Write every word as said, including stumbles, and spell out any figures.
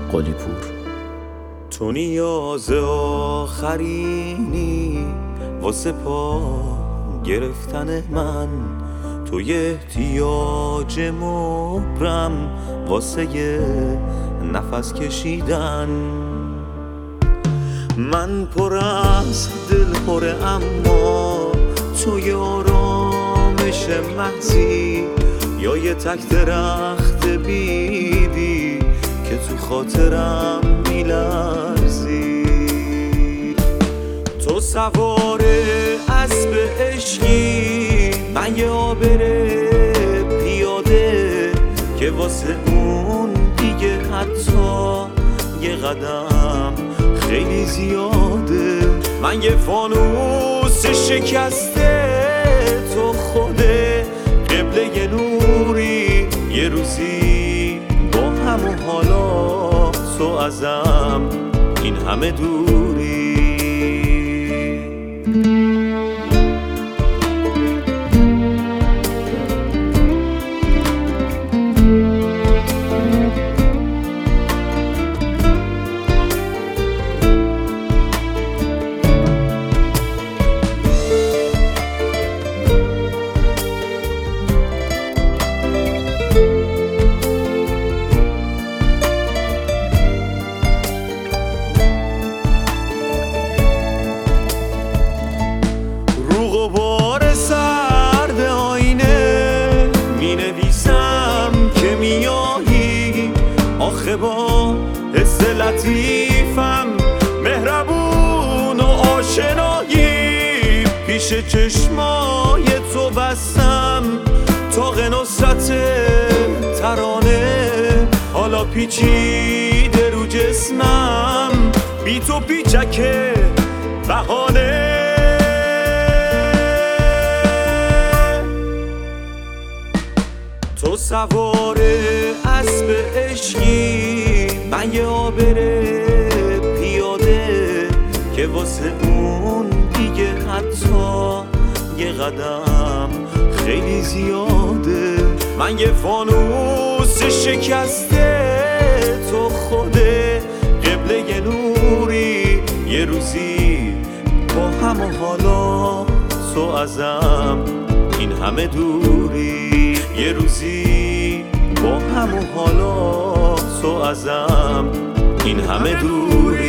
قلی پور. تو نیاز آخرینی واسه پا گرفتن من، توی احتیاج مبرم واسه یه نفس کشیدن. من پر از دل پره اما توی آرامش محضی، یا یه تک درخت بیدی که تو خاطرم میلرزی. تو سوار اسب عشقی، من یه آبره پیاده که واسه اون دیگه حتی یه قدم خیلی زیاده. من یه فانوس شکسته، تو خوده قبله یه نوری، یه روزی با هم و حالا تو ازم این همه دوری. آخه با حس لطیفم مهربون و آشنایی، پیش چشمای تو بستم تاق نصرت ترانه. حالا پیچیده رو جسمم، بی تو پیچک بهانه. تو سوار اسب عشقی، من یه آبره پیاده که واسه اون دیگه حتی یه قدم خیلی زیاده. من یه فانوس شکسته، تو خوده قبله یه نوری، یه روزی با هم و حالا تو ازم این همه دوری. یه روزی با هم و حالا تو ازم این همه دوری.